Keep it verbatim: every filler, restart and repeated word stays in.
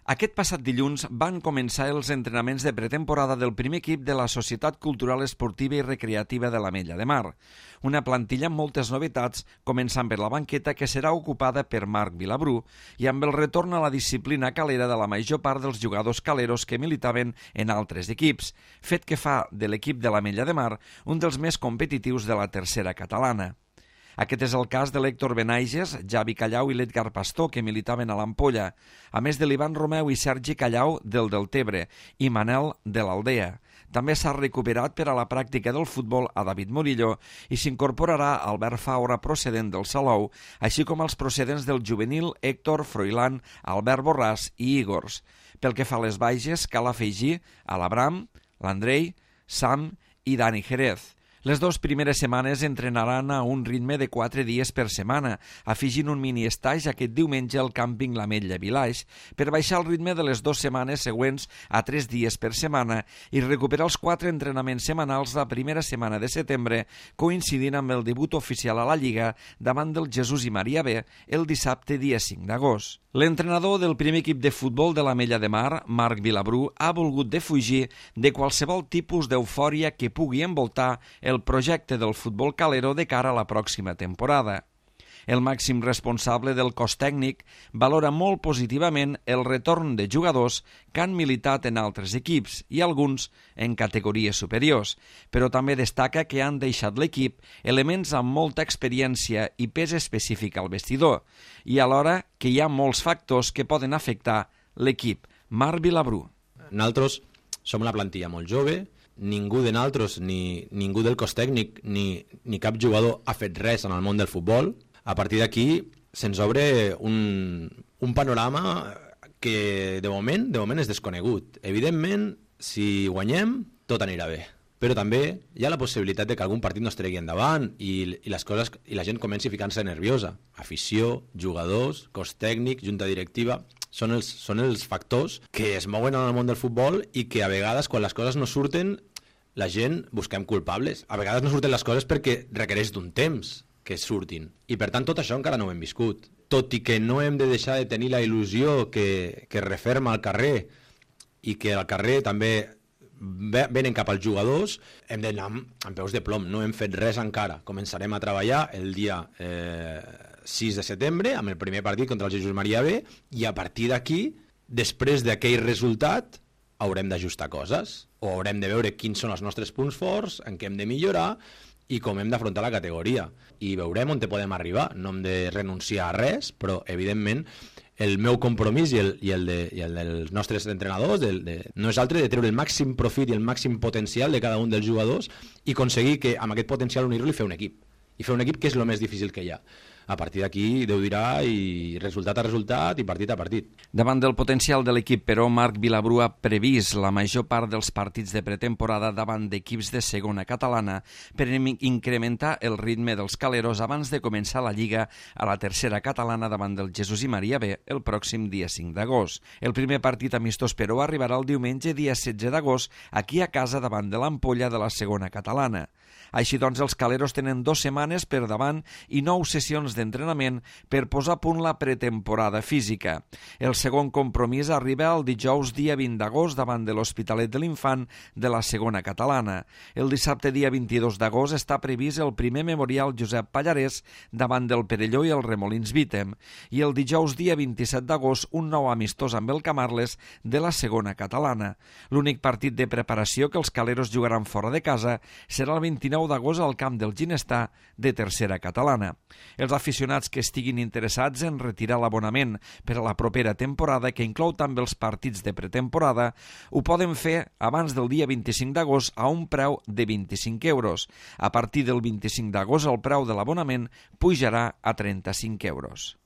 Aquest passat dilluns van començar els entrenaments de pretemporada del primer equip de la Societat Cultural Esportiva i Recreativa de l'Ametlla de Mar. Una plantilla amb moltes novetats, començant per la banqueta que serà ocupada per Marc Vilabrú i amb el retorn a la disciplina calera de la major part dels jugadors caleros que militaven en altres equips, fet que fa de l'equip de l'Ametlla de Mar un dels més competitius de la tercera catalana. Aquest és el cas de l'Héctor Benaiges, Javi Callau i l'Edgar Pastor, que militaven a l'Ampolla, a més de l'Ivan Romeu i Sergi Callau del Deltebre i Manel de l'Aldea. També s'ha recuperat per a la pràctica del futbol a David Murillo i s'incorporarà Albert Faura procedent del Salou, així com els procedents del juvenil Héctor, Froilán, Albert Borràs i Igors. Pel que fa a les baixes, cal afegir a l'Abram, l'Andrei, Sam i Dani Jerez. Les dues primeres setmanes entrenaran a un ritme de quatre dies per setmana, afegint un mini-estaix aquest diumenge al càmping l'Ametlla Vilaix per baixar el ritme de les dues setmanes següents a tres dies per setmana i recuperar els quatre entrenaments setmanals la primera setmana de setembre, coincidint amb el debut oficial a la Lliga davant del Jesús i Maria B el dissabte dia cinc d'agost. L'entrenador del primer equip de futbol de l'Ametlla de Mar, Marc Vilabrú, ha volgut defugir de qualsevol tipus d'eufòria que pugui envoltar el projecte del futbol calero de cara a la pròxima temporada. El màxim responsable del cos tècnic valora molt positivament el retorn de jugadors que han militat en altres equips i alguns en categories superiors, però també destaca que han deixat l'equip elements amb molta experiència i pes específic al vestidor i alhora que hi ha molts factors que poden afectar l'equip. Marc Vilabrú. Nosaltres som una plantilla molt jove, ningú de nosaltres, ni ningú del cos tècnic, ni, ni cap jugador ha fet res en el món del futbol. A partir d'aquí se'ns obre un, un panorama que de moment, de moment és desconegut. Evidentment, si guanyem, tot anirà bé. Però també hi ha la possibilitat de que algun partit no es tregui endavant i, i, les coses, i la gent comenci a ficar-se nerviosa. Afició, jugadors, cos tècnic, junta directiva, són els, són els factors que es mouen en el món del futbol i que a vegades, quan les coses no surten, la gent busquem culpables. A vegades no surten les coses perquè requereix d'un temps que surtin. I per tant tot això encara no ho hem viscut. Tot i que no hem de deixar de tenir la il·lusió que, que referma al carrer i que al carrer també venen cap als jugadors, hem d'anar amb peus de plom. No hem fet res encara. Començarem a treballar el dia eh, sis de setembre amb el primer partit contra el Jesús Maria B i a partir d'aquí, després d'aquell resultat, haurem d'ajustar coses o haurem de veure quins són els nostres punts forts, en què hem de millorar i com hem d'afrontar la categoria. I veurem on te podem arribar. No hem de renunciar a res, però, evidentment, el meu compromís i el, i el, de, i el dels nostres entrenadors del, de, no és altre de treure el màxim profit i el màxim potencial de cada un dels jugadors i aconseguir que amb aquest potencial unir-lo i fer un equip. I fer un equip que és el més difícil que hi ha. A partir d'aquí, Déu dirà, i resultat a resultat i partit a partit. Davant del potencial de l'equip, però, Marc Vilabrú ha previst la major part dels partits de pretemporada davant d'equips de segona catalana per incrementar el ritme dels caleros abans de començar la Lliga a la tercera catalana davant del Jesús i Maria B el pròxim dia cinc d'agost. El primer partit amistós, però, arribarà el diumenge dia setze d'agost aquí a casa davant de l'Ampolla de la segona catalana. Així doncs, els caleros tenen dues setmanes per davant i nou sessions d'entrenament per posar a punt la pretemporada física. El segon compromís arriba el dijous dia vint d'agost davant de l'Hospitalet de l'Infant de la segona catalana. El dissabte dia vint-i-dos d'agost està previst el primer memorial Josep Pallarès davant del Perelló i el Remolins Vítem i el dijous dia vint-i-set d'agost un nou amistós amb el Camarles de la segona catalana. L'únic partit de preparació que els caleros jugaran fora de casa serà el vint-i-nou d'agost al camp del Ginestà de tercera catalana. Els aficionats que estiguin interessats en retirar l'abonament per a la propera temporada, que inclou també els partits de pretemporada, ho poden fer abans del dia vint-i-cinc d'agost a un preu de vint-i-cinc euros. A partir del vint-i-cinc d'agost el preu de l'abonament pujarà a trenta-cinc euros.